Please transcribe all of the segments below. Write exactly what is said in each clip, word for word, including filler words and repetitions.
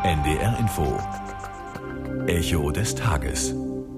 N D R Info. Echo des Tages.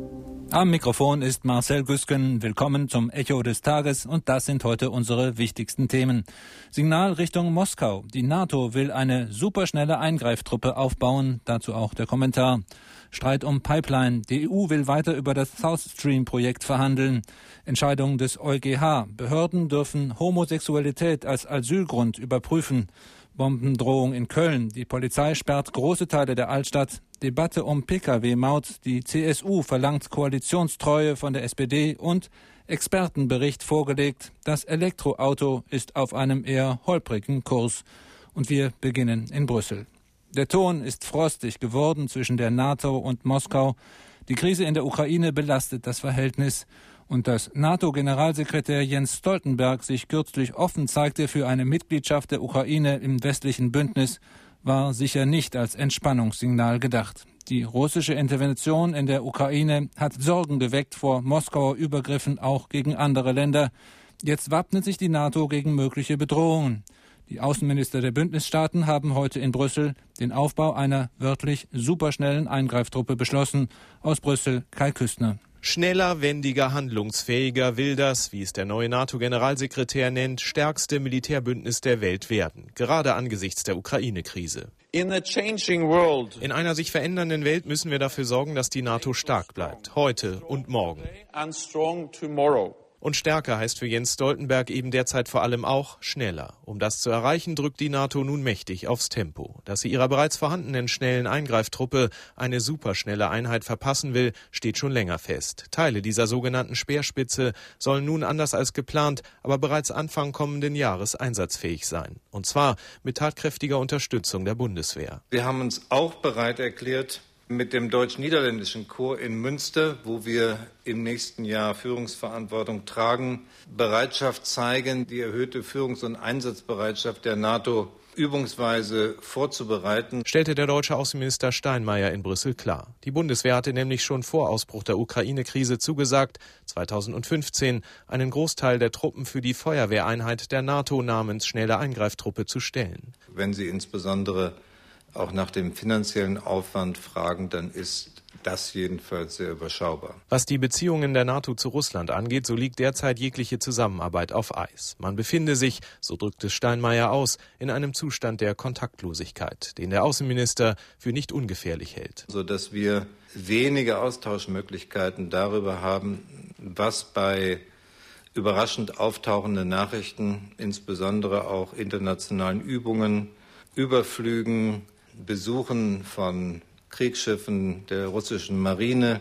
Am Mikrofon ist Marcel Güsken. Willkommen zum Echo des Tages und das sind heute unsere wichtigsten Themen. Signal Richtung Moskau. Die NATO will eine superschnelle Eingreiftruppe aufbauen. Dazu auch der Kommentar. Streit um Pipeline. Die E U will weiter über das South Stream Projekt verhandeln. Entscheidung des EuGH. Behörden dürfen Homosexualität als Asylgrund überprüfen. Bombendrohung in Köln. Die Polizei sperrt große Teile der Altstadt. Debatte um Pkw-Maut. Die C S U verlangt Koalitionstreue von der S P D und Expertenbericht vorgelegt. Das Elektroauto ist auf einem eher holprigen Kurs. Und wir beginnen in Brüssel. Der Ton ist frostig geworden zwischen der NATO und Moskau. Die Krise in der Ukraine belastet das Verhältnis. Und dass NATO-Generalsekretär Jens Stoltenberg sich kürzlich offen zeigte für eine Mitgliedschaft der Ukraine im westlichen Bündnis, war sicher nicht als Entspannungssignal gedacht. Die russische Intervention in der Ukraine hat Sorgen geweckt vor Moskauer Übergriffen auch gegen andere Länder. Jetzt wappnet sich die NATO gegen mögliche Bedrohungen. Die Außenminister der Bündnisstaaten haben heute in Brüssel den Aufbau einer wörtlich superschnellen Eingreiftruppe beschlossen. Aus Brüssel Kai Küstner. Schneller, wendiger, handlungsfähiger will das, wie es der neue NATO-Generalsekretär nennt, stärkste Militärbündnis der Welt werden, gerade angesichts der Ukraine-Krise. In a changing world. In einer sich verändernden Welt müssen wir dafür sorgen, dass die NATO stark bleibt, heute und morgen. And strong tomorrow. Und stärker heißt für Jens Stoltenberg eben derzeit vor allem auch schneller. Um das zu erreichen, drückt die NATO nun mächtig aufs Tempo. Dass sie ihrer bereits vorhandenen schnellen Eingreiftruppe eine superschnelle Einheit verpassen will, steht schon länger fest. Teile dieser sogenannten Speerspitze sollen nun anders als geplant, aber bereits Anfang kommenden Jahres einsatzfähig sein. Und zwar mit tatkräftiger Unterstützung der Bundeswehr. Wir haben uns auch bereit erklärt, mit dem deutsch-niederländischen Korps in Münster, wo wir im nächsten Jahr Führungsverantwortung tragen, Bereitschaft zeigen, die erhöhte Führungs- und Einsatzbereitschaft der NATO übungsweise vorzubereiten, stellte der deutsche Außenminister Steinmeier in Brüssel klar. Die Bundeswehr hatte nämlich schon vor Ausbruch der Ukraine-Krise zugesagt, zweitausendfünfzehn einen Großteil der Truppen für die Feuerwehreinheit der NATO namens Schnelle Eingreiftruppe zu stellen. Wenn Sie insbesondere auch nach dem finanziellen Aufwand fragen, dann ist das jedenfalls sehr überschaubar. Was die Beziehungen der NATO zu Russland angeht, so liegt derzeit jegliche Zusammenarbeit auf Eis. Man befinde sich, so drückt es Steinmeier aus, in einem Zustand der Kontaktlosigkeit, den der Außenminister für nicht ungefährlich hält. Sodass wir wenige Austauschmöglichkeiten darüber haben, was bei überraschend auftauchenden Nachrichten, insbesondere auch internationalen Übungen, Überflügen, Besuchen von Kriegsschiffen der russischen Marine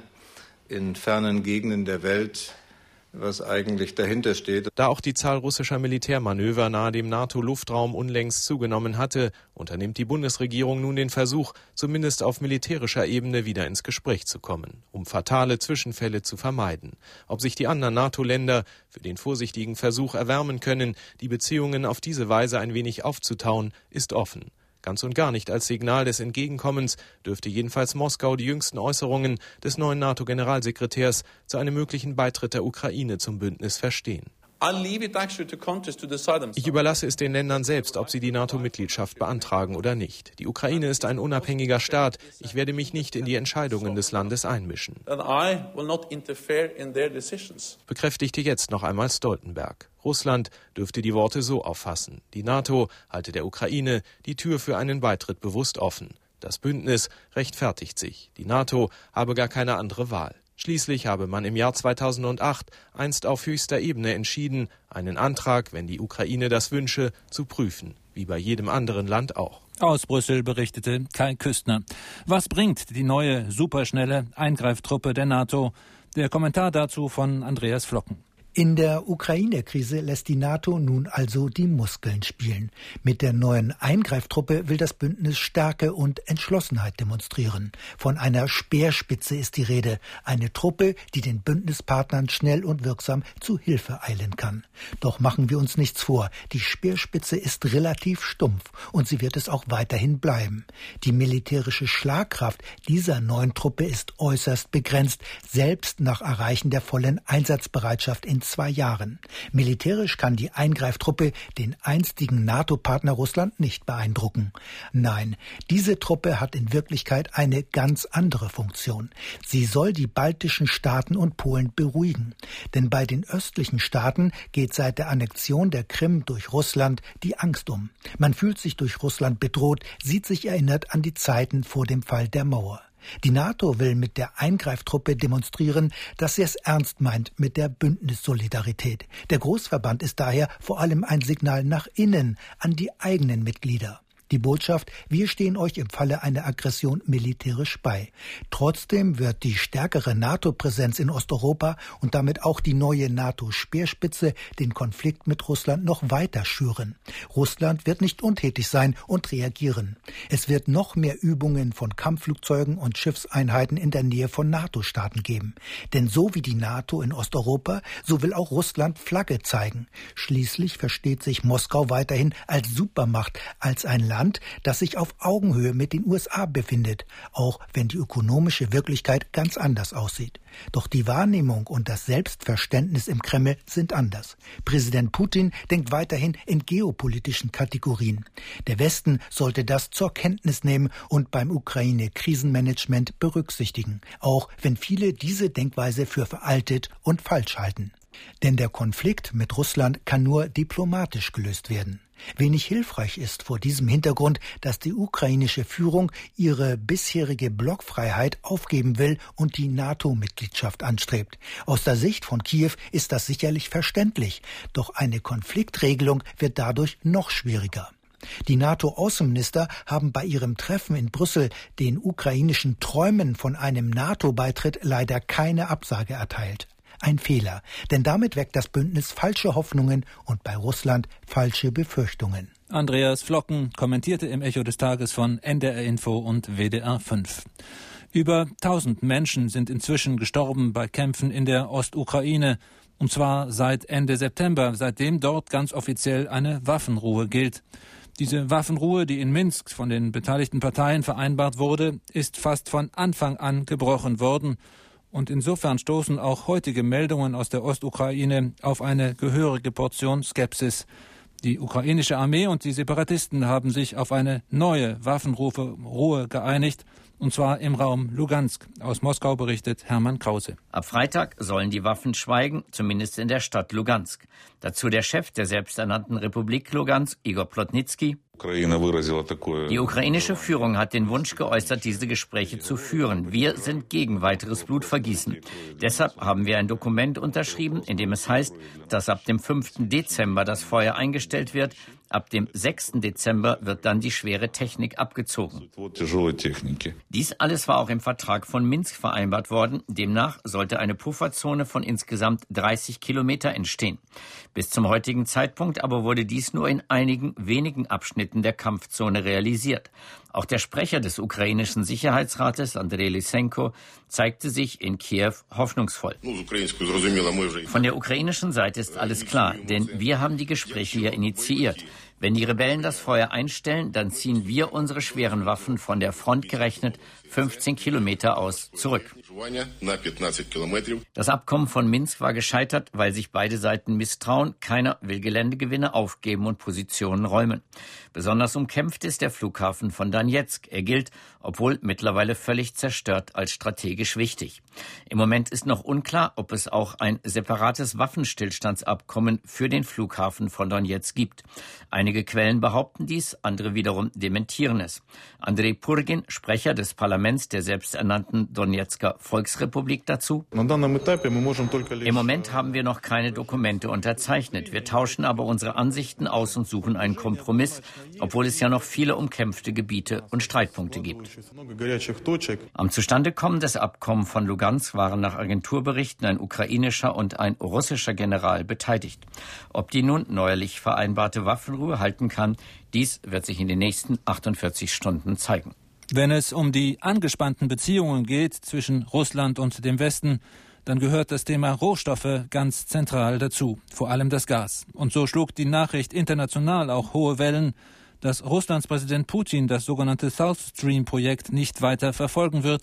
in fernen Gegenden der Welt, was eigentlich dahinter steht. Da auch die Zahl russischer Militärmanöver nahe dem NATO-Luftraum unlängst zugenommen hatte, unternimmt die Bundesregierung nun den Versuch, zumindest auf militärischer Ebene wieder ins Gespräch zu kommen, um fatale Zwischenfälle zu vermeiden. Ob sich die anderen NATO-Länder für den vorsichtigen Versuch erwärmen können, die Beziehungen auf diese Weise ein wenig aufzutauen, ist offen. Ganz und gar nicht als Signal des Entgegenkommens dürfte jedenfalls Moskau die jüngsten Äußerungen des neuen NATO-Generalsekretärs zu einem möglichen Beitritt der Ukraine zum Bündnis verstehen. Ich überlasse es den Ländern selbst, ob sie die NATO-Mitgliedschaft beantragen oder nicht. Die Ukraine ist ein unabhängiger Staat. Ich werde mich nicht in die Entscheidungen des Landes einmischen. Bekräftigte jetzt noch einmal Stoltenberg. Russland dürfte die Worte so auffassen. Die NATO halte der Ukraine die Tür für einen Beitritt bewusst offen. Das Bündnis rechtfertigt sich. Die NATO habe gar keine andere Wahl. Schließlich habe man im Jahr zweitausendacht einst auf höchster Ebene entschieden, einen Antrag, wenn die Ukraine das wünsche, zu prüfen, wie bei jedem anderen Land auch. Aus Brüssel berichtete Kai Küstner. Was bringt die neue superschnelle Eingreiftruppe der NATO? Der Kommentar dazu von Andreas Flocken. In der Ukraine-Krise lässt die NATO nun also die Muskeln spielen. Mit der neuen Eingreiftruppe will das Bündnis Stärke und Entschlossenheit demonstrieren. Von einer Speerspitze ist die Rede, eine Truppe, die den Bündnispartnern schnell und wirksam zu Hilfe eilen kann. Doch machen wir uns nichts vor, die Speerspitze ist relativ stumpf und sie wird es auch weiterhin bleiben. Die militärische Schlagkraft dieser neuen Truppe ist äußerst begrenzt, selbst nach Erreichen der vollen Einsatzbereitschaft in zwei Jahren. Militärisch kann die Eingreiftruppe den einstigen NATO-Partner Russland nicht beeindrucken. Nein, diese Truppe hat in Wirklichkeit eine ganz andere Funktion. Sie soll die baltischen Staaten und Polen beruhigen. Denn bei den östlichen Staaten geht seit der Annexion der Krim durch Russland die Angst um. Man fühlt sich durch Russland bedroht, sieht sich erinnert an die Zeiten vor dem Fall der Mauer. Die NATO will mit der Eingreiftruppe demonstrieren, dass sie es ernst meint mit der Bündnissolidarität. Der Großverband ist daher vor allem ein Signal nach innen, an die eigenen Mitglieder. Die Botschaft, wir stehen euch im Falle einer Aggression militärisch bei. Trotzdem wird die stärkere NATO-Präsenz in Osteuropa und damit auch die neue NATO-Speerspitze den Konflikt mit Russland noch weiter schüren. Russland wird nicht untätig sein und reagieren. Es wird noch mehr Übungen von Kampfflugzeugen und Schiffseinheiten in der Nähe von NATO-Staaten geben. Denn so wie die NATO in Osteuropa, so will auch Russland Flagge zeigen. Schließlich versteht sich Moskau weiterhin als Supermacht, als ein Land, das sich auf Augenhöhe mit den U S A befindet, auch wenn die ökonomische Wirklichkeit ganz anders aussieht. Doch die Wahrnehmung und das Selbstverständnis im Kreml sind anders. Präsident Putin denkt weiterhin in geopolitischen Kategorien. Der Westen sollte das zur Kenntnis nehmen und beim Ukraine-Krisenmanagement berücksichtigen, auch wenn viele diese Denkweise für veraltet und falsch halten. Denn der Konflikt mit Russland kann nur diplomatisch gelöst werden. Wenig hilfreich ist vor diesem Hintergrund, dass die ukrainische Führung ihre bisherige Blockfreiheit aufgeben will und die NATO-Mitgliedschaft anstrebt. Aus der Sicht von Kiew ist das sicherlich verständlich, doch eine Konfliktregelung wird dadurch noch schwieriger. Die NATO-Außenminister haben bei ihrem Treffen in Brüssel den ukrainischen Träumen von einem NATO-Beitritt leider keine Absage erteilt. Ein Fehler, denn damit weckt das Bündnis falsche Hoffnungen und bei Russland falsche Befürchtungen. Andreas Flocken kommentierte im Echo des Tages von N D R Info und W D R fünf. Über tausend Menschen sind inzwischen gestorben bei Kämpfen in der Ostukraine. Und zwar seit Ende September, seitdem dort ganz offiziell eine Waffenruhe gilt. Diese Waffenruhe, die in Minsk von den beteiligten Parteien vereinbart wurde, ist fast von Anfang an gebrochen worden. Und insofern stoßen auch heutige Meldungen aus der Ostukraine auf eine gehörige Portion Skepsis. Die ukrainische Armee und die Separatisten haben sich auf eine neue Waffenruhe geeinigt, und zwar im Raum Lugansk. Aus Moskau berichtet Hermann Krause. Ab Freitag sollen die Waffen schweigen, zumindest in der Stadt Lugansk. Dazu der Chef der selbsternannten Republik Lugansk, Igor Plotnitsky. Die ukrainische Führung hat den Wunsch geäußert, diese Gespräche zu führen. Wir sind gegen weiteres Blutvergießen. Deshalb haben wir ein Dokument unterschrieben, in dem es heißt, dass ab dem fünften Dezember das Feuer eingestellt wird. Ab dem sechsten Dezember wird dann die schwere Technik abgezogen. Dies alles war auch im Vertrag von Minsk vereinbart worden. Demnach sollte eine Pufferzone von insgesamt dreißig Kilometer entstehen. Bis zum heutigen Zeitpunkt aber wurde dies nur in einigen wenigen Abschnitten der Kampfzone realisiert. Auch der Sprecher des ukrainischen Sicherheitsrates, Andrei Lysenko, zeigte sich in Kiew hoffnungsvoll. Von der ukrainischen Seite ist alles klar, denn wir haben die Gespräche ja initiiert. Wenn die Rebellen das Feuer einstellen, dann ziehen wir unsere schweren Waffen von der Front gerechnet fünfzehn Kilometer aus zurück. Das Abkommen von Minsk war gescheitert, weil sich beide Seiten misstrauen. Keiner will Geländegewinne aufgeben und Positionen räumen. Besonders umkämpft ist der Flughafen von Donezk. Er gilt, obwohl mittlerweile völlig zerstört, als strategisch wichtig. Im Moment ist noch unklar, ob es auch ein separates Waffenstillstandsabkommen für den Flughafen von Donezk gibt. Einige Quellen behaupten dies, andere wiederum dementieren es. Andrei Purgin, Sprecher des Parlaments der selbsternannten Donezker Volksrepublik, dazu: Im Moment haben wir noch keine Dokumente unterzeichnet. Wir tauschen aber unsere Ansichten aus und suchen einen Kompromiss, obwohl es ja noch viele umkämpfte Gebiete und Streitpunkte gibt. Am Zustandekommen des Abkommens von Lugansk waren nach Agenturberichten ein ukrainischer und ein russischer General beteiligt. Ob die nun neuerlich vereinbarte Waffenruhe halten kann, dies wird sich in den nächsten achtundvierzig Stunden zeigen. Wenn es um die angespannten Beziehungen geht zwischen Russland und dem Westen, dann gehört das Thema Rohstoffe ganz zentral dazu, vor allem das Gas. Und so schlug die Nachricht international auch hohe Wellen, dass Russlands Präsident Putin das sogenannte South Stream-Projekt nicht weiter verfolgen wird.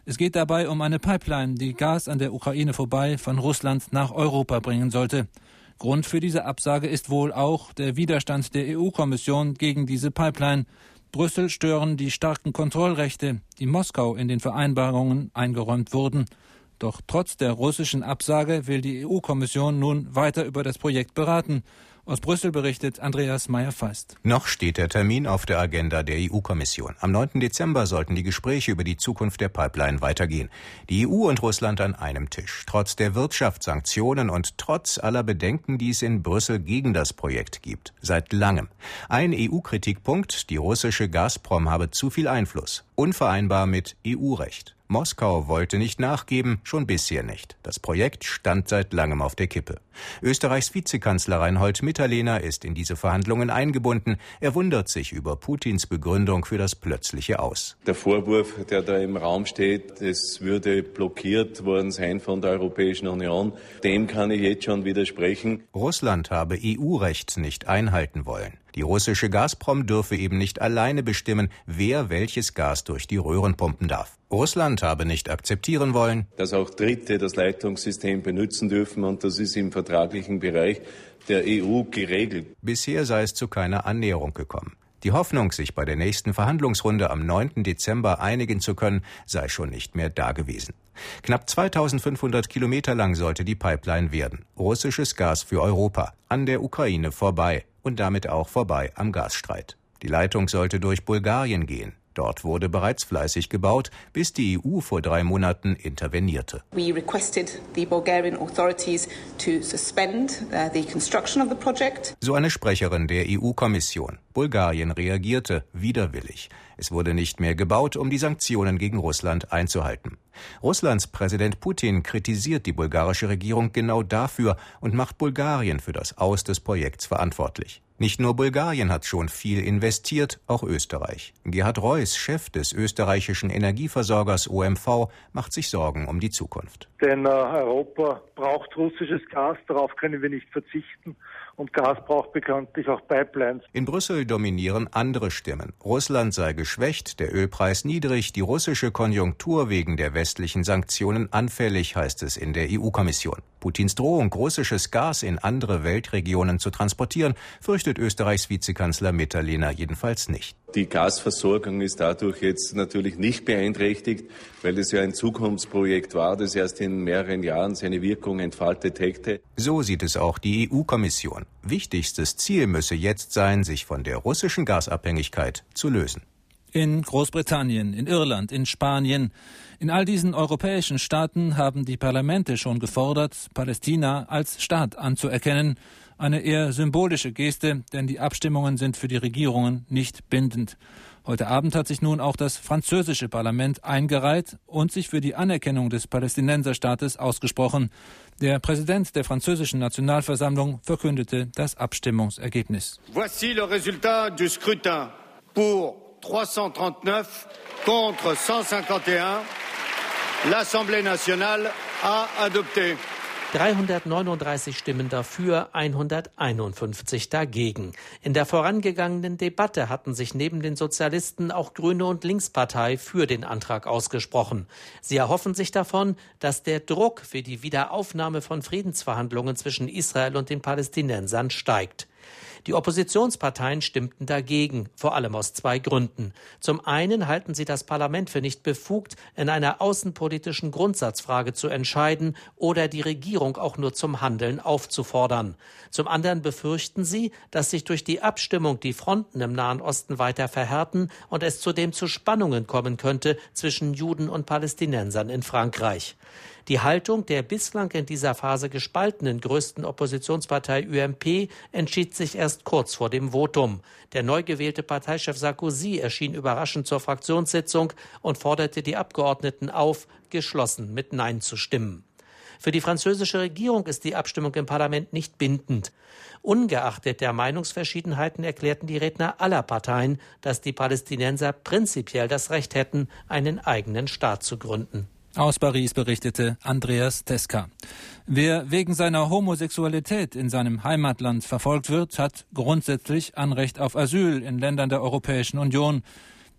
Es geht dabei um eine Pipeline, die Gas an der Ukraine vorbei von Russland nach Europa bringen sollte. Grund für diese Absage ist wohl auch der Widerstand der E U-Kommission gegen diese Pipeline. Brüssel stören die starken Kontrollrechte, die Moskau in den Vereinbarungen eingeräumt wurden. Doch trotz der russischen Absage will die E U-Kommission nun weiter über das Projekt beraten. Aus Brüssel berichtet Andreas Meyer-Feist. Noch steht der Termin auf der Agenda der E U-Kommission. Am neunten Dezember sollten die Gespräche über die Zukunft der Pipeline weitergehen. Die E U und Russland an einem Tisch. Trotz der Wirtschaftssanktionen und trotz aller Bedenken, die es in Brüssel gegen das Projekt gibt. Seit langem. Ein E U-Kritikpunkt, die russische Gazprom habe zu viel Einfluss. Unvereinbar mit E U-Recht. Moskau wollte nicht nachgeben, schon bisher nicht. Das Projekt stand seit langem auf der Kippe. Österreichs Vizekanzler Reinhold Mitterlehner ist in diese Verhandlungen eingebunden. Er wundert sich über Putins Begründung für das plötzliche Aus. Der Vorwurf, der da im Raum steht, es würde blockiert worden sein von der Europäischen Union, dem kann ich jetzt schon widersprechen. Russland habe E U-Recht nicht einhalten wollen. Die russische Gazprom dürfe eben nicht alleine bestimmen, wer welches Gas durch die Röhren pumpen darf. Russland habe nicht akzeptieren wollen, dass auch Dritte das Leitungssystem benutzen dürfen, und das ist im vertraglichen Bereich der E U geregelt. Bisher sei es zu keiner Annäherung gekommen. Die Hoffnung, sich bei der nächsten Verhandlungsrunde am neunten Dezember einigen zu können, sei schon nicht mehr da gewesen. Knapp zweitausendfünfhundert Kilometer lang sollte die Pipeline werden. Russisches Gas für Europa, an der Ukraine vorbei und damit auch vorbei am Gasstreit. Die Leitung sollte durch Bulgarien gehen. Dort wurde bereits fleißig gebaut, bis die E U vor drei Monaten intervenierte. We requested the Bulgarian authorities to suspend uh, the construction of the project. So eine Sprecherin der E U-Kommission. Bulgarien reagierte widerwillig. Es wurde nicht mehr gebaut, um die Sanktionen gegen Russland einzuhalten. Russlands Präsident Putin kritisiert die bulgarische Regierung genau dafür und macht Bulgarien für das Aus des Projekts verantwortlich. Nicht nur Bulgarien hat schon viel investiert, auch Österreich. Gerhard Reuss, Chef des österreichischen Energieversorgers O M V, macht sich Sorgen um die Zukunft. Denn äh, Europa braucht russisches Gas, darauf können wir nicht verzichten. Und Gas braucht bekanntlich auch Pipelines. In Brüssel dominieren andere Stimmen. Russland sei geschwächt, der Ölpreis niedrig, die russische Konjunktur wegen der westlichen Sanktionen anfällig, heißt es in der E U-Kommission. Putins Drohung, russisches Gas in andere Weltregionen zu transportieren, fürchtet Österreichs Vizekanzler Mitterlehner jedenfalls nicht. Die Gasversorgung ist dadurch jetzt natürlich nicht beeinträchtigt, weil es ja ein Zukunftsprojekt war, das erst in mehreren Jahren seine Wirkung entfaltet hätte. So sieht es auch die E U-Kommission. Wichtigstes Ziel müsse jetzt sein, sich von der russischen Gasabhängigkeit zu lösen. In Großbritannien, in Irland, in Spanien, in all diesen europäischen Staaten haben die Parlamente schon gefordert, Palästina als Staat anzuerkennen. Eine eher symbolische Geste, denn die Abstimmungen sind für die Regierungen nicht bindend. Heute Abend hat sich nun auch das französische Parlament eingereiht und sich für die Anerkennung des Palästinenserstaates ausgesprochen. Der Präsident der französischen Nationalversammlung verkündete das Abstimmungsergebnis. Voici le résultat du scrutin. Pour dreihundertneunundneuf contre cent cinquante-eins. L'Assemblée nationale a adopté. dreihundertneununddreißig Stimmen dafür, hunderteinundfünfzig dagegen. In der vorangegangenen Debatte hatten sich neben den Sozialisten auch Grüne und Linkspartei für den Antrag ausgesprochen. Sie erhoffen sich davon, dass der Druck für die Wiederaufnahme von Friedensverhandlungen zwischen Israel und den Palästinensern steigt. Die Oppositionsparteien stimmten dagegen, vor allem aus zwei Gründen. Zum einen halten sie das Parlament für nicht befugt, in einer außenpolitischen Grundsatzfrage zu entscheiden oder die Regierung auch nur zum Handeln aufzufordern. Zum anderen befürchten sie, dass sich durch die Abstimmung die Fronten im Nahen Osten weiter verhärten und es zudem zu Spannungen kommen könnte zwischen Juden und Palästinensern in Frankreich. Die Haltung der bislang in dieser Phase gespaltenen größten Oppositionspartei U M P entschied sich erst kurz vor dem Votum. Der neu gewählte Parteichef Sarkozy erschien überraschend zur Fraktionssitzung und forderte die Abgeordneten auf, geschlossen mit Nein zu stimmen. Für die französische Regierung ist die Abstimmung im Parlament nicht bindend. Ungeachtet der Meinungsverschiedenheiten erklärten die Redner aller Parteien, dass die Palästinenser prinzipiell das Recht hätten, einen eigenen Staat zu gründen. Aus Paris berichtete Andreas Teska. Wer wegen seiner Homosexualität in seinem Heimatland verfolgt wird, hat grundsätzlich Anrecht auf Asyl in Ländern der Europäischen Union.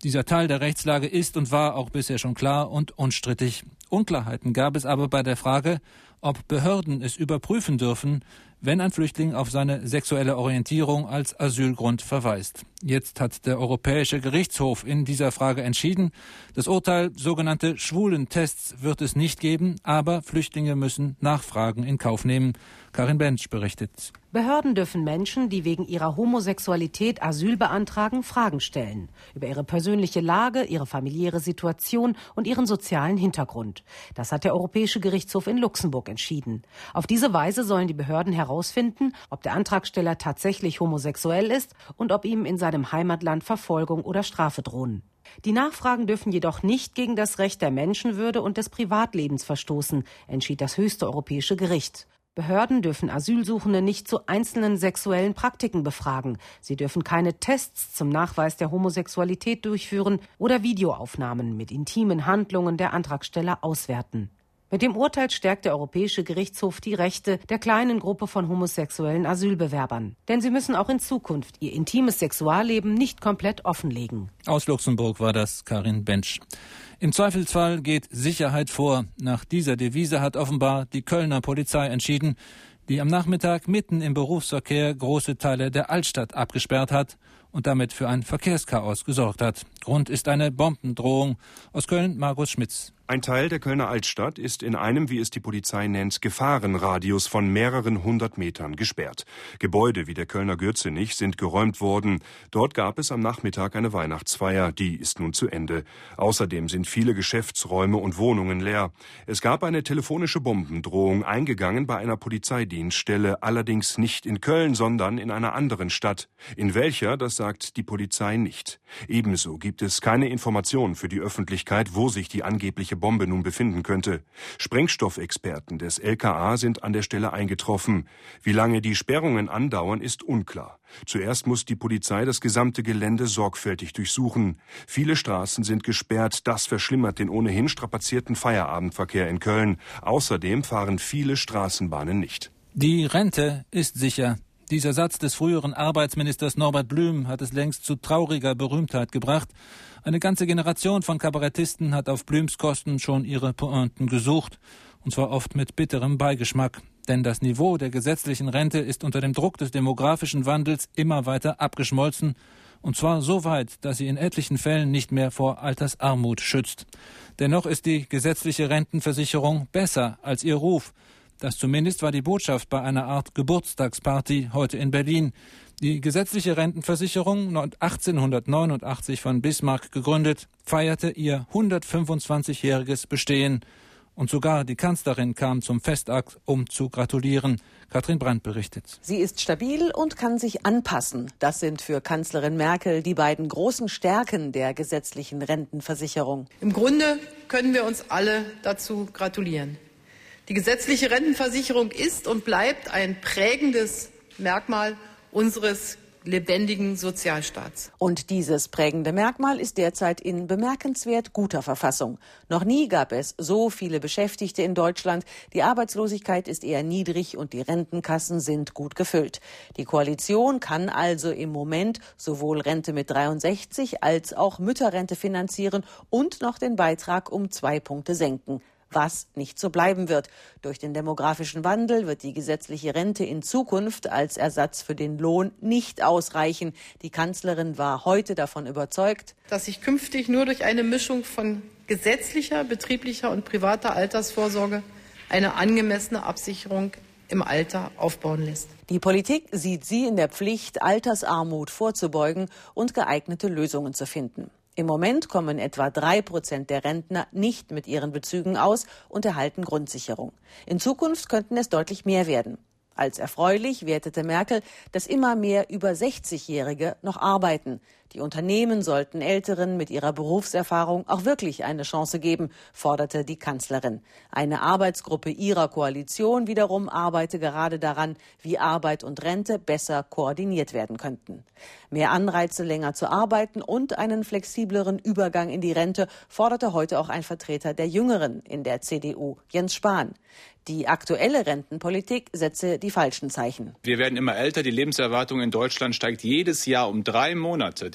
Dieser Teil der Rechtslage ist und war auch bisher schon klar und unstrittig. Unklarheiten gab es aber bei der Frage, ob Behörden es überprüfen dürfen, wenn ein Flüchtling auf seine sexuelle Orientierung als Asylgrund verweist. Jetzt hat der Europäische Gerichtshof in dieser Frage entschieden. Das Urteil, sogenannte Schwulentests, wird es nicht geben, aber Flüchtlinge müssen Nachfragen in Kauf nehmen. Karin Bensch berichtet. Behörden dürfen Menschen, die wegen ihrer Homosexualität Asyl beantragen, Fragen stellen. Über ihre persönliche Lage, ihre familiäre Situation und ihren sozialen Hintergrund. Das hat der Europäische Gerichtshof in Luxemburg entschieden. Auf diese Weise sollen die Behörden herausfinden, ob der Antragsteller tatsächlich homosexuell ist und ob ihm in seinem Heimatland Verfolgung oder Strafe drohen. Die Nachfragen dürfen jedoch nicht gegen das Recht der Menschenwürde und des Privatlebens verstoßen, entschied das höchste europäische Gericht. Behörden dürfen Asylsuchende nicht zu einzelnen sexuellen Praktiken befragen. Sie dürfen keine Tests zum Nachweis der Homosexualität durchführen oder Videoaufnahmen mit intimen Handlungen der Antragsteller auswerten. Mit dem Urteil stärkt der Europäische Gerichtshof die Rechte der kleinen Gruppe von homosexuellen Asylbewerbern. Denn sie müssen auch in Zukunft ihr intimes Sexualleben nicht komplett offenlegen. Aus Luxemburg war das Karin Bensch. Im Zweifelsfall geht Sicherheit vor. Nach dieser Devise hat offenbar die Kölner Polizei entschieden, die am Nachmittag mitten im Berufsverkehr große Teile der Altstadt abgesperrt hat und damit für ein Verkehrschaos gesorgt hat. Grund ist eine Bombendrohung. Aus Köln, Markus Schmitz. Ein Teil der Kölner Altstadt ist in einem, wie es die Polizei nennt, Gefahrenradius von mehreren hundert Metern gesperrt. Gebäude wie der Kölner Gürzenich sind geräumt worden. Dort gab es am Nachmittag eine Weihnachtsfeier, die ist nun zu Ende. Außerdem sind viele Geschäftsräume und Wohnungen leer. Es gab eine telefonische Bombendrohung, eingegangen bei einer Polizeidienststelle, allerdings nicht in Köln, sondern in einer anderen Stadt. In welcher, das sagt die Polizei nicht. Ebenso gibt es keine Informationen für die Öffentlichkeit, wo sich die angebliche Bombe nun befinden könnte. Sprengstoffexperten des L K A sind an der Stelle eingetroffen. Wie lange die Sperrungen andauern, ist unklar. Zuerst muss die Polizei das gesamte Gelände sorgfältig durchsuchen. Viele Straßen sind gesperrt, das verschlimmert den ohnehin strapazierten Feierabendverkehr in Köln. Außerdem fahren viele Straßenbahnen nicht. Die Rente ist sicher. Dieser Satz des früheren Arbeitsministers Norbert Blüm hat es längst zu trauriger Berühmtheit gebracht. Eine ganze Generation von Kabarettisten hat auf Blüms Kosten schon ihre Pointen gesucht, und zwar oft mit bitterem Beigeschmack. Denn das Niveau der gesetzlichen Rente ist unter dem Druck des demografischen Wandels immer weiter abgeschmolzen, und zwar so weit, dass sie in etlichen Fällen nicht mehr vor Altersarmut schützt. Dennoch ist die gesetzliche Rentenversicherung besser als ihr Ruf. Das zumindest war die Botschaft bei einer Art Geburtstagsparty heute in Berlin. Die gesetzliche Rentenversicherung, achtzehnhundertneunundachtzig von Bismarck gegründet, feierte ihr hundertfünfundzwanzigjähriges Bestehen. Und sogar die Kanzlerin kam zum Festakt, um zu gratulieren. Katrin Brandt berichtet. Sie ist stabil und kann sich anpassen. Das sind für Kanzlerin Merkel die beiden großen Stärken der gesetzlichen Rentenversicherung. Im Grunde können wir uns alle dazu gratulieren. Die gesetzliche Rentenversicherung ist und bleibt ein prägendes Merkmal unseres lebendigen Sozialstaats. Und dieses prägende Merkmal ist derzeit in bemerkenswert guter Verfassung. Noch nie gab es so viele Beschäftigte in Deutschland. Die Arbeitslosigkeit ist eher niedrig und die Rentenkassen sind gut gefüllt. Die Koalition kann also im Moment sowohl Rente mit dreiundsechzig als auch Mütterrente finanzieren und noch den Beitrag um zwei Punkte senken. Was nicht so bleiben wird. Durch den demografischen Wandel wird die gesetzliche Rente in Zukunft als Ersatz für den Lohn nicht ausreichen. Die Kanzlerin war heute davon überzeugt, dass sich künftig nur durch eine Mischung von gesetzlicher, betrieblicher und privater Altersvorsorge eine angemessene Absicherung im Alter aufbauen lässt. Die Politik sieht sie in der Pflicht, Altersarmut vorzubeugen und geeignete Lösungen zu finden. Im Moment kommen etwa drei Prozent der Rentner nicht mit ihren Bezügen aus und erhalten Grundsicherung. In Zukunft könnten es deutlich mehr werden. Als erfreulich wertete Merkel, dass immer mehr über sechzigjährige noch arbeiten. Die Unternehmen sollten Älteren mit ihrer Berufserfahrung auch wirklich eine Chance geben, forderte die Kanzlerin. Eine Arbeitsgruppe ihrer Koalition wiederum arbeite gerade daran, wie Arbeit und Rente besser koordiniert werden könnten. Mehr Anreize, länger zu arbeiten und einen flexibleren Übergang in die Rente forderte heute auch ein Vertreter der Jüngeren in der C D U, Jens Spahn. Die aktuelle Rentenpolitik setze die falschen Zeichen. Wir werden immer älter, die Lebenserwartung in Deutschland steigt jedes Jahr um drei Monate. Die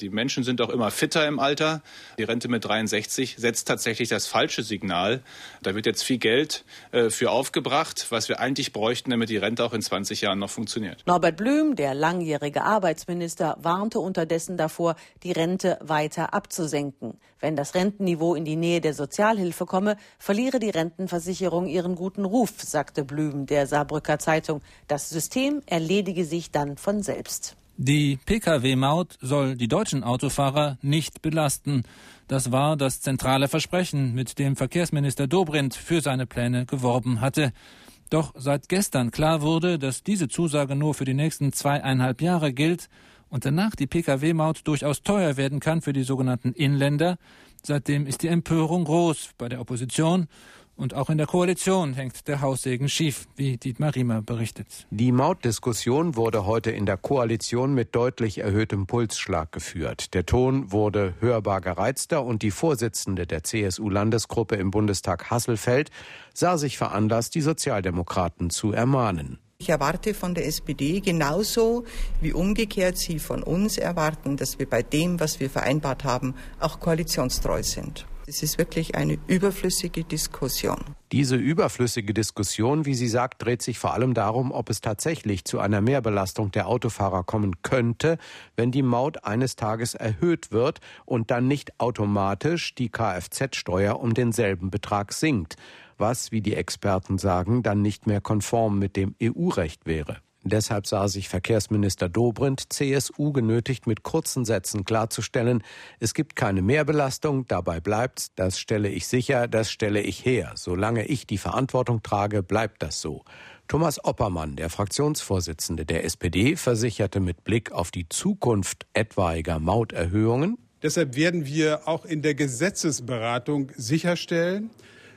Die Menschen sind auch immer fitter im Alter. Die Rente mit dreiundsechzig setzt tatsächlich das falsche Signal. Da wird jetzt viel Geld äh, für aufgebracht, was wir eigentlich bräuchten, damit die Rente auch in zwanzig Jahren noch funktioniert. Norbert Blüm, der langjährige Arbeitsminister, warnte unterdessen davor, die Rente weiter abzusenken. Wenn das Rentenniveau in die Nähe der Sozialhilfe komme, verliere die Rentenversicherung ihren guten Ruf, sagte Blüm der Saarbrücker Zeitung. Das System erledige sich dann von selbst. Die Pkw-Maut soll die deutschen Autofahrer nicht belasten. Das war das zentrale Versprechen, mit dem Verkehrsminister Dobrindt für seine Pläne geworben hatte. Doch seit gestern klar wurde, dass diese Zusage nur für die nächsten zweieinhalb Jahre gilt und danach die Pkw-Maut durchaus teuer werden kann für die sogenannten Inländer, seitdem ist die Empörung groß bei der Opposition. Und auch in der Koalition hängt der Haussegen schief, wie Dietmar Riemer berichtet. Die Mautdiskussion wurde heute in der Koalition mit deutlich erhöhtem Pulsschlag geführt. Der Ton wurde hörbar gereizter und die Vorsitzende der C S U-Landesgruppe im Bundestag Hasselfeld sah sich veranlasst, die Sozialdemokraten zu ermahnen. Ich erwarte von der S P D genauso wie umgekehrt Sie von uns erwarten, dass wir bei dem, was wir vereinbart haben, auch koalitionstreu sind. Es ist wirklich eine überflüssige Diskussion. Diese überflüssige Diskussion, wie sie sagt, dreht sich vor allem darum, ob es tatsächlich zu einer Mehrbelastung der Autofahrer kommen könnte, wenn die Maut eines Tages erhöht wird und dann nicht automatisch die Kfz-Steuer um denselben Betrag sinkt, was, wie die Experten sagen, dann nicht mehr konform mit dem E U-Recht wäre. Deshalb sah sich Verkehrsminister Dobrindt, C S U, genötigt, mit kurzen Sätzen klarzustellen, es gibt keine Mehrbelastung, dabei bleibt's, das stelle ich sicher, das stelle ich her. Solange ich die Verantwortung trage, bleibt das so. Thomas Oppermann, der Fraktionsvorsitzende der S P D, versicherte mit Blick auf die Zukunft etwaiger Mauterhöhungen: Deshalb werden wir auch in der Gesetzesberatung sicherstellen,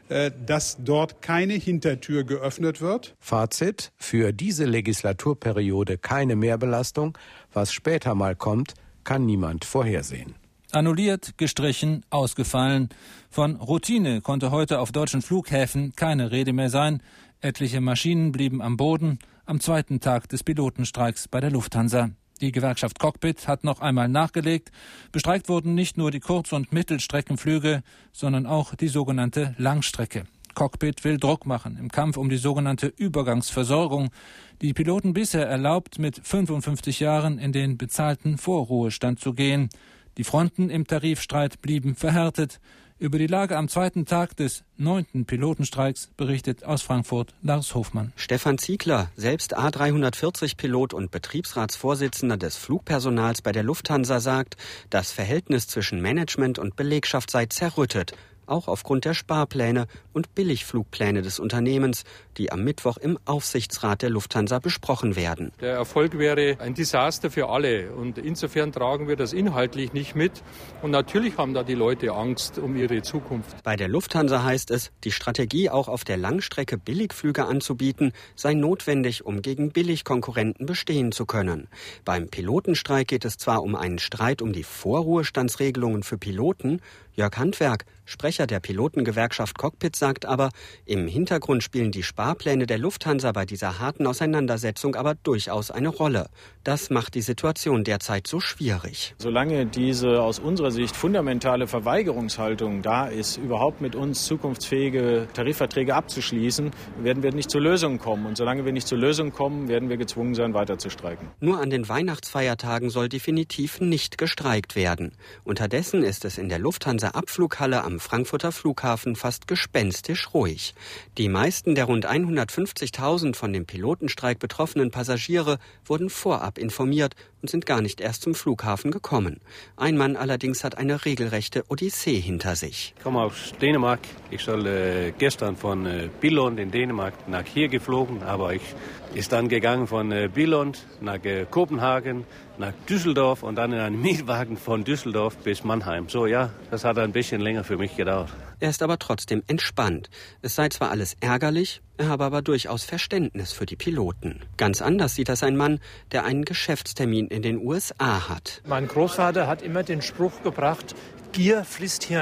dass dort keine Hintertür geöffnet wird. Fazit: Für diese Legislaturperiode keine Mehrbelastung. Was später mal kommt, kann niemand vorhersehen. Annulliert, gestrichen, ausgefallen. Von Routine konnte heute auf deutschen Flughäfen keine Rede mehr sein. Etliche Maschinen blieben am Boden am zweiten Tag des Pilotenstreiks bei der Lufthansa. Die Gewerkschaft Cockpit hat noch einmal nachgelegt. Bestreikt wurden nicht nur die Kurz- und Mittelstreckenflüge, sondern auch die sogenannte Langstrecke. Cockpit will Druck machen im Kampf um die sogenannte Übergangsversorgung, die Piloten bisher erlaubt, mit fünfundfünfzig Jahren in den bezahlten Vorruhestand zu gehen. Die Fronten im Tarifstreit blieben verhärtet. Über die Lage am zweiten Tag des neunten Pilotenstreiks berichtet aus Frankfurt Lars Hofmann. Stefan Ziegler, selbst A dreihundertvierzig Pilot und Betriebsratsvorsitzender des Flugpersonals bei der Lufthansa, sagt, das Verhältnis zwischen Management und Belegschaft sei zerrüttet. Auch aufgrund der Sparpläne und Billigflugpläne des Unternehmens, die am Mittwoch im Aufsichtsrat der Lufthansa besprochen werden. Der Erfolg wäre ein Desaster für alle und insofern tragen wir das inhaltlich nicht mit. Und natürlich haben da die Leute Angst um ihre Zukunft. Bei der Lufthansa heißt es, die Strategie auch auf der Langstrecke Billigflüge anzubieten, sei notwendig, um gegen Billigkonkurrenten bestehen zu können. Beim Pilotenstreik geht es zwar um einen Streit um die Vorruhestandsregelungen für Piloten. Jörg Handwerk, Sprecher der Pilotengewerkschaft Cockpit, sagt aber, im Hintergrund spielen die Sparpläne der Lufthansa bei dieser harten Auseinandersetzung aber durchaus eine Rolle. Das macht die Situation derzeit so schwierig. Solange diese aus unserer Sicht fundamentale Verweigerungshaltung da ist, überhaupt mit uns zukunftsfähige Tarifverträge abzuschließen, werden wir nicht zur Lösung kommen. Und solange wir nicht zur Lösung kommen, werden wir gezwungen sein, weiter zu streiken. Nur an den Weihnachtsfeiertagen soll definitiv nicht gestreikt werden. Unterdessen ist es in der Lufthansa Abflughalle am Frankfurter Flughafen fast gespenstisch ruhig. Die meisten der rund hundertfünfzigtausend von dem Pilotenstreik betroffenen Passagiere wurden vorab informiert und sind gar nicht erst zum Flughafen gekommen. Ein Mann allerdings hat eine regelrechte Odyssee hinter sich. Ich komme aus Dänemark. Ich soll äh, gestern von äh, Billund in Dänemark nach hier geflogen, aber ich ist dann gegangen von äh, Billund nach äh, Kopenhagen, nach Düsseldorf und dann in einem Mietwagen von Düsseldorf bis Mannheim. So, ja, das hat ein bisschen länger für mich gedauert. Er ist aber trotzdem entspannt. Es sei zwar alles ärgerlich, er habe aber durchaus Verständnis für die Piloten. Ganz anders sieht das ein Mann, der einen Geschäftstermin in den U S A hat. Mein Großvater hat immer den Spruch gebracht, Gier frisst Hirn.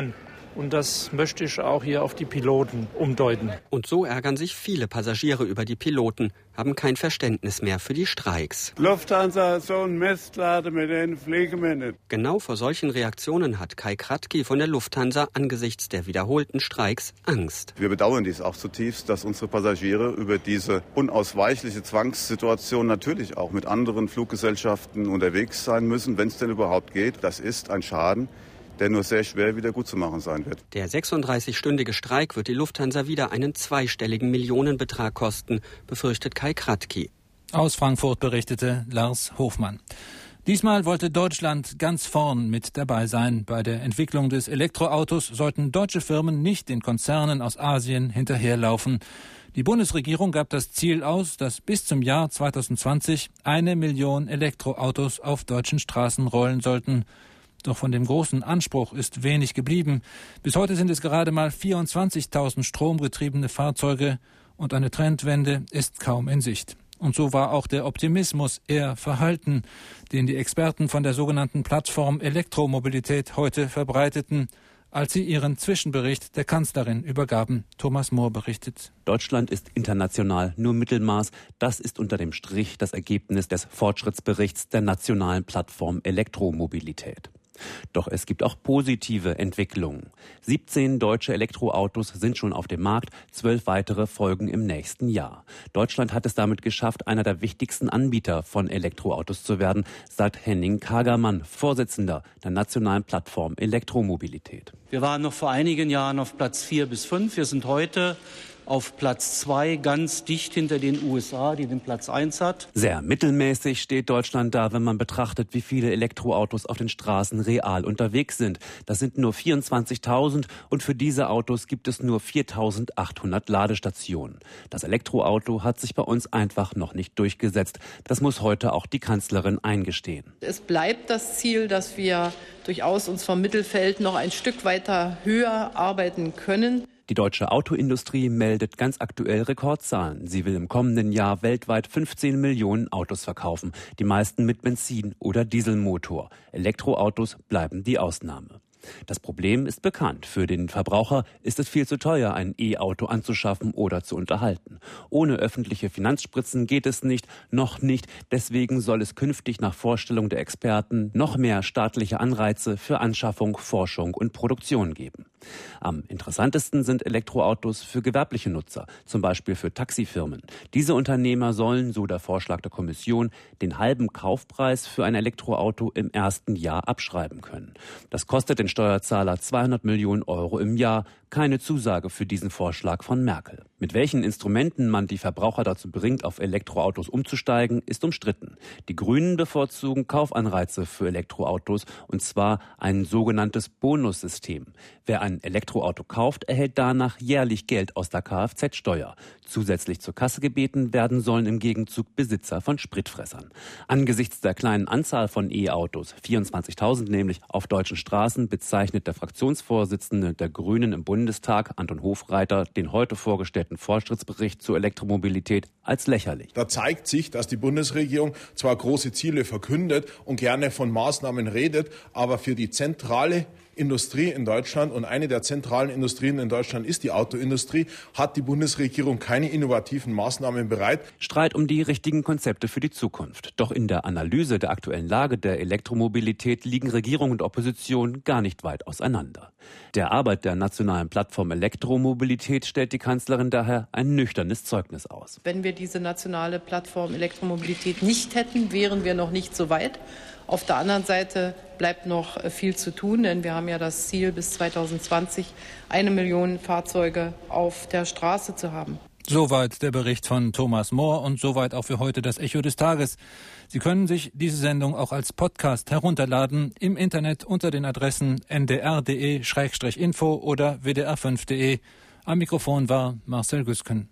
Und das möchte ich auch hier auf die Piloten umdeuten. Und so ärgern sich viele Passagiere über die Piloten, haben kein Verständnis mehr für die Streiks. Lufthansa, so ein Mistladen, mit denen fliegen wir nicht. Genau vor solchen Reaktionen hat Kai Kratky von der Lufthansa angesichts der wiederholten Streiks Angst. Wir bedauern dies auch zutiefst, dass unsere Passagiere über diese unausweichliche Zwangssituation natürlich auch mit anderen Fluggesellschaften unterwegs sein müssen, wenn es denn überhaupt geht. Das ist ein Schaden, der nur sehr schwer wieder gut zu machen sein wird. Der sechsunddreißigstündige Streik wird die Lufthansa wieder einen zweistelligen Millionenbetrag kosten, befürchtet Kai Kratky. Aus Frankfurt berichtete Lars Hofmann. Diesmal wollte Deutschland ganz vorn mit dabei sein. Bei der Entwicklung des Elektroautos sollten deutsche Firmen nicht den Konzernen aus Asien hinterherlaufen. Die Bundesregierung gab das Ziel aus, dass bis zum Jahr zweitausendzwanzig eine Million Elektroautos auf deutschen Straßen rollen sollten. Doch von dem großen Anspruch ist wenig geblieben. Bis heute sind es gerade mal vierundzwanzigtausend stromgetriebene Fahrzeuge und eine Trendwende ist kaum in Sicht. Und so war auch der Optimismus eher verhalten, den die Experten von der sogenannten Plattform Elektromobilität heute verbreiteten, als sie ihren Zwischenbericht der Kanzlerin übergaben. Thomas Mohr berichtet. Deutschland ist international nur Mittelmaß. Das ist unter dem Strich das Ergebnis des Fortschrittsberichts der nationalen Plattform Elektromobilität. Doch es gibt auch positive Entwicklungen. siebzehn deutsche Elektroautos sind schon auf dem Markt, zwölf weitere folgen im nächsten Jahr. Deutschland hat es damit geschafft, einer der wichtigsten Anbieter von Elektroautos zu werden, sagt Henning Kagermann, Vorsitzender der nationalen Plattform Elektromobilität. Wir waren noch vor einigen Jahren auf Platz vier bis fünf. Wir sind heute auf Platz zwei, ganz dicht hinter den U S A, die den Platz eins hat. Sehr mittelmäßig steht Deutschland da, wenn man betrachtet, wie viele Elektroautos auf den Straßen real unterwegs sind. Das sind nur vierundzwanzigtausend und für diese Autos gibt es nur viertausendachthundert Ladestationen. Das Elektroauto hat sich bei uns einfach noch nicht durchgesetzt. Das muss heute auch die Kanzlerin eingestehen. Es bleibt das Ziel, dass wir durchaus uns vom Mittelfeld noch ein Stück weiter höher arbeiten können. Die deutsche Autoindustrie meldet ganz aktuell Rekordzahlen. Sie will im kommenden Jahr weltweit fünfzehn Millionen Autos verkaufen, die meisten mit Benzin- oder Dieselmotor. Elektroautos bleiben die Ausnahme. Das Problem ist bekannt. Für den Verbraucher ist es viel zu teuer, ein E-Auto anzuschaffen oder zu unterhalten. Ohne öffentliche Finanzspritzen geht es nicht, noch nicht. Deswegen soll es künftig nach Vorstellung der Experten noch mehr staatliche Anreize für Anschaffung, Forschung und Produktion geben. Am interessantesten sind Elektroautos für gewerbliche Nutzer, zum Beispiel für Taxifirmen. Diese Unternehmer sollen, so der Vorschlag der Kommission, den halben Kaufpreis für ein Elektroauto im ersten Jahr abschreiben können. Das kostet den Steuerzahler zweihundert Millionen Euro im Jahr. Keine Zusage für diesen Vorschlag von Merkel. Mit welchen Instrumenten man die Verbraucher dazu bringt, auf Elektroautos umzusteigen, ist umstritten. Die Grünen bevorzugen Kaufanreize für Elektroautos, und zwar ein sogenanntes Bonussystem. Wer ein Elektroauto kauft, erhält danach jährlich Geld aus der Kfz-Steuer. Zusätzlich zur Kasse gebeten werden sollen im Gegenzug Besitzer von Spritfressern. Angesichts der kleinen Anzahl von E-Autos, vierundzwanzigtausend nämlich auf deutschen Straßen, bezeichnet der Fraktionsvorsitzende der Grünen im Bundestag, Anton Hofreiter, den heute vorgestellten Fortschrittsbericht zur Elektromobilität als lächerlich. Da zeigt sich, dass die Bundesregierung zwar große Ziele verkündet und gerne von Maßnahmen redet, aber für die zentrale Industrie in Deutschland, und eine der zentralen Industrien in Deutschland ist die Autoindustrie, hat die Bundesregierung keine innovativen Maßnahmen bereit. Streit um die richtigen Konzepte für die Zukunft. Doch in der Analyse der aktuellen Lage der Elektromobilität liegen Regierung und Opposition gar nicht weit auseinander. Der Arbeit der nationalen Plattform Elektromobilität stellt die Kanzlerin daher ein nüchternes Zeugnis aus. Wenn wir diese nationale Plattform Elektromobilität nicht hätten, wären wir noch nicht so weit. Auf der anderen Seite bleibt noch viel zu tun, denn wir haben ja das Ziel, bis zweitausendzwanzig eine Million Fahrzeuge auf der Straße zu haben. Soweit der Bericht von Thomas Mohr und soweit auch für heute das Echo des Tages. Sie können sich diese Sendung auch als Podcast herunterladen im Internet unter den Adressen n d r punkt d e Schrägstrich info oder w d r fünf punkt d e. Am Mikrofon war Marcel Güsken.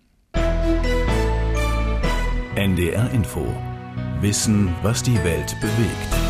N D R Info. Wissen, was die Welt bewegt.